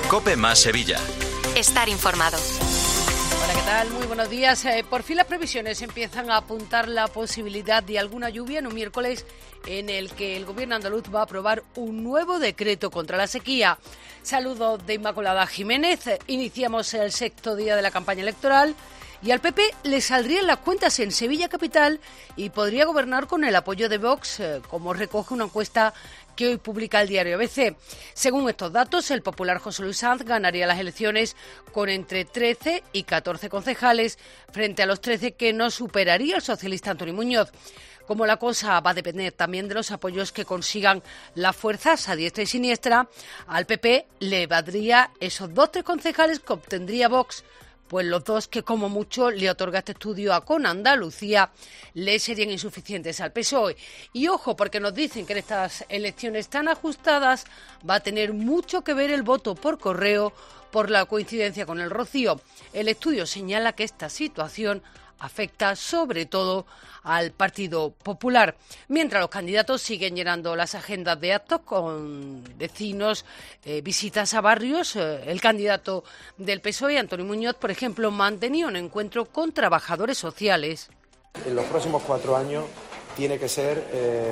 COPE más Sevilla. Estar informado. Hola, ¿qué tal? Muy buenos días. Por fin las previsiones empiezan a apuntar la posibilidad de alguna lluvia en un miércoles en el que el gobierno andaluz va a aprobar un nuevo decreto contra la sequía. Saludos de Inmaculada Jiménez. Iniciamos el sexto día de la campaña electoral y al PP le saldrían las cuentas en Sevilla capital y podría gobernar con el apoyo de Vox, como recoge una encuesta que hoy publica el diario ABC. Según estos datos, el popular José Luis Sanz ganaría las elecciones con entre 13 y 14 concejales, frente a los 13 que no superaría el socialista Antonio Muñoz. Como la cosa va a depender también de los apoyos que consigan las fuerzas a diestra y siniestra, al PP le valdría esos 2-3 concejales que obtendría Vox, pues los dos que como mucho le otorga este estudio a Con Andalucía le serían insuficientes al PSOE. Y ojo, porque nos dicen que en estas elecciones tan ajustadas va a tener mucho que ver el voto por correo por la coincidencia con el Rocío. El estudio señala que esta situación afecta sobre todo al Partido Popular, mientras los candidatos siguen llenando las agendas de actos con vecinos, visitas a barrios. El candidato del PSOE, Antonio Muñoz, por ejemplo, mantenía un encuentro con trabajadores sociales. En los próximos 4 años tiene que ser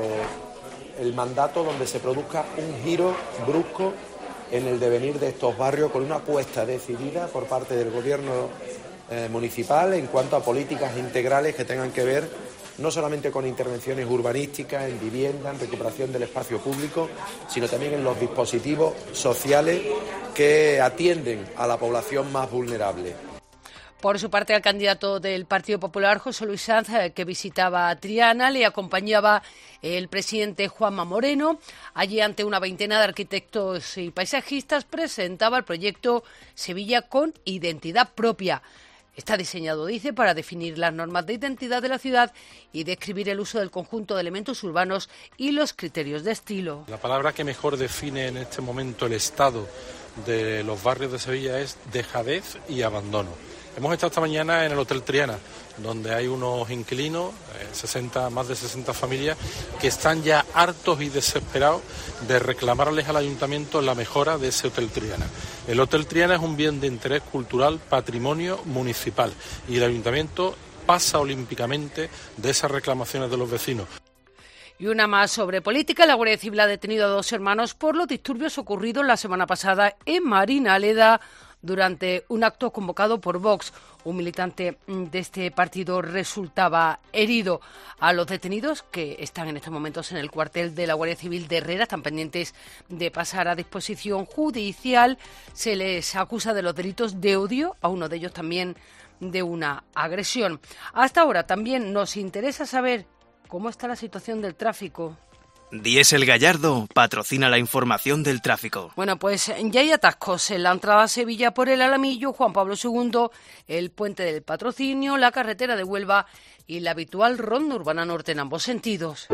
el mandato donde se produzca un giro brusco en el devenir de estos barrios, con una apuesta decidida por parte del gobierno municipal en cuanto a políticas integrales que tengan que ver no solamente con intervenciones urbanísticas, en vivienda, en recuperación del espacio público, sino también en los dispositivos sociales que atienden a la población más vulnerable. Por su parte, al candidato del Partido Popular, José Luis Sanz, que visitaba Triana, le acompañaba el presidente Juanma Moreno. Allí, ante una veintena de arquitectos y paisajistas, presentaba el proyecto Sevilla con identidad propia. Está diseñado, dice, para definir las normas de identidad de la ciudad y describir el uso del conjunto de elementos urbanos y los criterios de estilo. La palabra que mejor define en este momento el estado de los barrios de Sevilla es dejadez y abandono. Hemos estado esta mañana en el Hotel Triana, donde hay unos inquilinos, más de 60 familias, que están ya hartos y desesperados de reclamarles al ayuntamiento la mejora de ese Hotel Triana. El Hotel Triana es un bien de interés cultural, patrimonio municipal, y el ayuntamiento pasa olímpicamente de esas reclamaciones de los vecinos. Y una más sobre política. La Guardia Civil ha detenido a 2 hermanos por los disturbios ocurridos la semana pasada en Marinaleda durante un acto convocado por Vox. Un militante de este partido resultaba herido. A los detenidos, que están en estos momentos en el cuartel de la Guardia Civil de Herrera, están pendientes de pasar a disposición judicial. Se les acusa de los delitos de odio, a uno de ellos también de una agresión. Hasta ahora también nos interesa saber cómo está la situación del tráfico. Diesel Gallardo patrocina la información del tráfico. Bueno, pues ya hay atascos en la entrada a Sevilla por el Alamillo, Juan Pablo II, el Puente del Patrocinio, la carretera de Huelva y la habitual ronda urbana norte en ambos sentidos.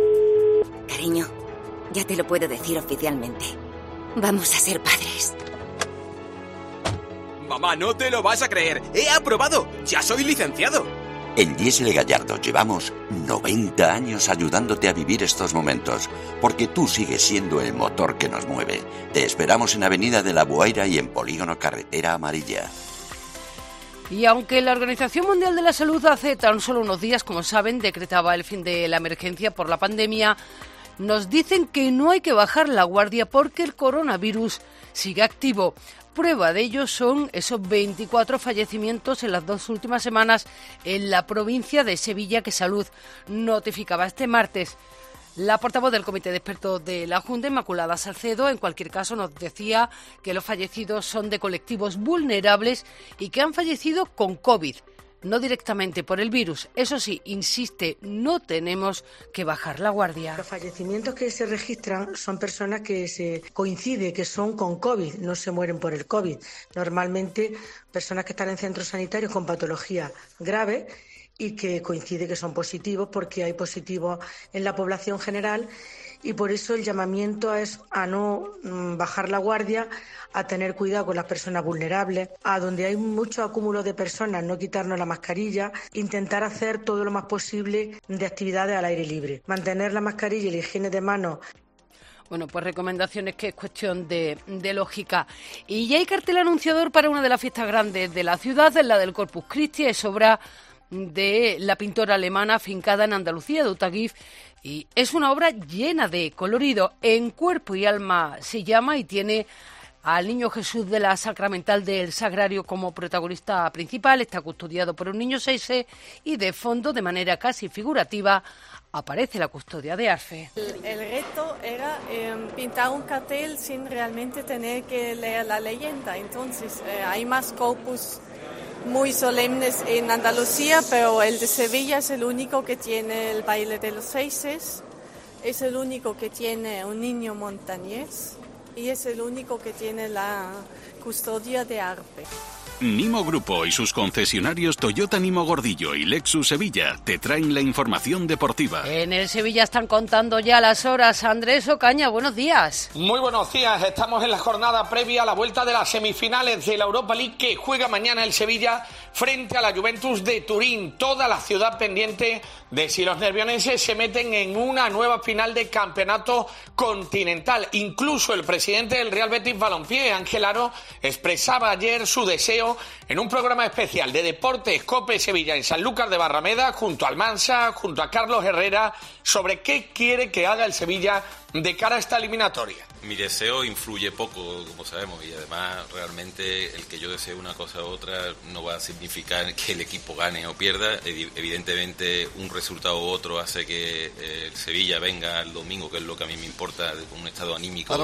Cariño, ya te lo puedo decir oficialmente. Vamos a ser padres. Mamá, no te lo vas a creer. ¡He aprobado! ¡Ya soy licenciado! En Diesel Gallardo llevamos 90 años ayudándote a vivir estos momentos, porque tú sigues siendo el motor que nos mueve. Te esperamos en Avenida de la Buaira y en Polígono Carretera Amarilla. Y aunque la Organización Mundial de la Salud hace tan solo unos días, como saben, decretaba el fin de la emergencia por la pandemia, nos dicen que no hay que bajar la guardia porque el coronavirus sigue activo. Prueba de ello son esos 24 fallecimientos en las 2 últimas semanas en la provincia de Sevilla que Salud notificaba este martes. La portavoz del Comité de Expertos de la Junta, Inmaculada Salcedo, en cualquier caso nos decía que los fallecidos son de colectivos vulnerables y que han fallecido con COVID, no directamente por el virus. Eso sí, insiste, no tenemos que bajar la guardia. Los fallecimientos que se registran son personas que se coincide que son con COVID, no se mueren por el COVID. Normalmente personas que están en centros sanitarios con patologías graves y que coincide que son positivos porque hay positivos en la población general. Y por eso el llamamiento es a no bajar la guardia, a tener cuidado con las personas vulnerables, a donde hay mucho acúmulo de personas, no quitarnos la mascarilla, intentar hacer todo lo más posible de actividades al aire libre, mantener la mascarilla y la higiene de manos. Bueno, pues recomendaciones que es cuestión de lógica. Y ya hay cartel anunciador para una de las fiestas grandes de la ciudad, la del Corpus Christi, es obra de la pintora alemana afincada en Andalucía, de Uta Gif, y es una obra llena de colorido. En cuerpo y alma se llama, y tiene al Niño Jesús de la Sacramental del Sagrario como protagonista principal. Está custodiado por un niño seise y de fondo, de manera casi figurativa, aparece la custodia de Arfe. El reto era pintar un cartel sin realmente tener que leer la leyenda. Entonces hay más corpus muy solemnes en Andalucía, pero el de Sevilla es el único que tiene el baile de los seises, es el único que tiene un niño montañés y es el único que tiene la custodia de Arfe. Nimo Grupo y sus concesionarios Toyota Nimo Gordillo y Lexus Sevilla te traen la información deportiva. En el Sevilla están contando ya las horas. Andrés Ocaña, buenos días. Muy buenos días. Estamos en la jornada previa a la vuelta de las semifinales de la Europa League que juega mañana el Sevilla frente a la Juventus de Turín. Toda la ciudad pendiente de si los nervionenses se meten en una nueva final de campeonato continental. Incluso el presidente del Real Betis Balompié, Ángel Aro, expresaba ayer su deseo en un programa especial de Deportes COPE Sevilla en Sanlúcar de Barrameda, junto a Almansa, junto a Carlos Herrera, sobre qué quiere que haga el Sevilla de cara a esta eliminatoria. Mi deseo influye poco, como sabemos, y además realmente el que yo desee una cosa u otra no va a significar que el equipo gane o pierda. Evidentemente un resultado u otro hace que el Sevilla venga el domingo, que es lo que a mí me importa, con un estado anímico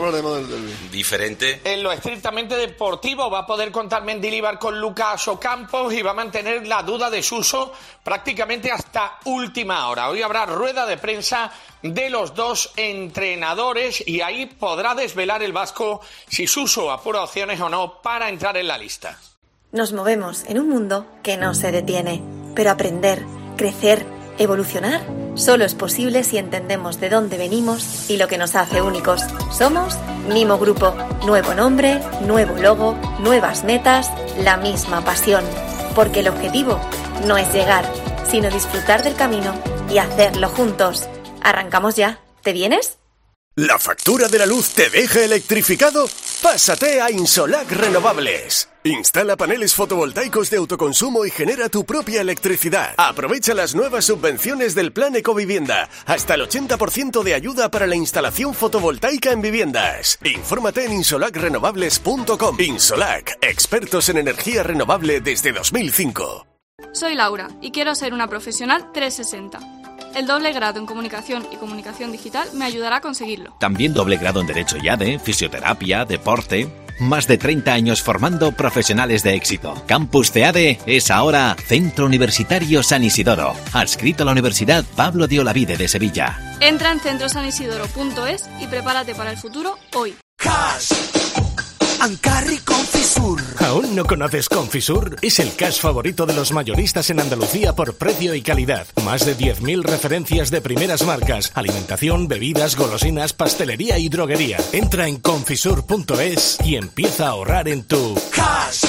diferente. En lo estrictamente deportivo va a poder contar Mendilibar con Lucas Ocampos y va a mantener la duda de Suso prácticamente hasta última hora. Hoy habrá rueda de prensa de los dos entrenadores y ahí podrá desvelar el vasco si Suso apura opciones o no para entrar en la lista. Nos movemos en un mundo que no se detiene, pero aprender, crecer, evolucionar, solo es posible si entendemos de dónde venimos y lo que nos hace únicos. Somos Nimo Grupo. Nuevo nombre, nuevo logo, nuevas metas, la misma pasión. Porque el objetivo no es llegar, sino disfrutar del camino y hacerlo juntos. Arrancamos ya. ¿Te vienes? ¿La factura de la luz te deja electrificado? Pásate a Insolac Renovables. Instala paneles fotovoltaicos de autoconsumo y genera tu propia electricidad. Aprovecha las nuevas subvenciones del Plan Ecovivienda. Hasta el 80% de ayuda para la instalación fotovoltaica en viviendas. Infórmate en insolacrenovables.com. Insolac, expertos en energía renovable desde 2005. Soy Laura y quiero ser una profesional 360. El doble grado en Comunicación y Comunicación Digital me ayudará a conseguirlo. También doble grado en Derecho y ADE, Fisioterapia, Deporte. Más de 30 años formando profesionales de éxito. Campus CEADE es ahora Centro Universitario San Isidoro, adscrito a la Universidad Pablo de Olavide de Sevilla. Entra en centrosanisidoro.es y prepárate para el futuro hoy. Cash. Ancarri Confisur. ¿Aún no conoces Confisur? Es el cash favorito de los mayoristas en Andalucía por precio y calidad. Más de 10.000 referencias de primeras marcas. Alimentación, bebidas, golosinas, pastelería y droguería. Entra en confisur.es y empieza a ahorrar en tu cash.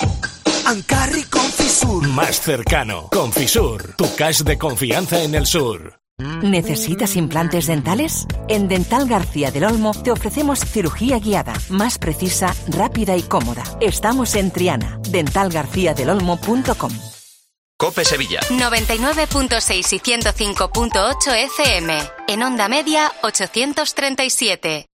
Ancarri Confisur. Más cercano. Confisur, tu cash de confianza en el sur. ¿Necesitas implantes dentales? En Dental García del Olmo te ofrecemos cirugía guiada, más precisa, rápida y cómoda. Estamos en Triana. dentalgarciadelolmo.com. COPE Sevilla 99.6 y 105.8 FM. En onda media 837.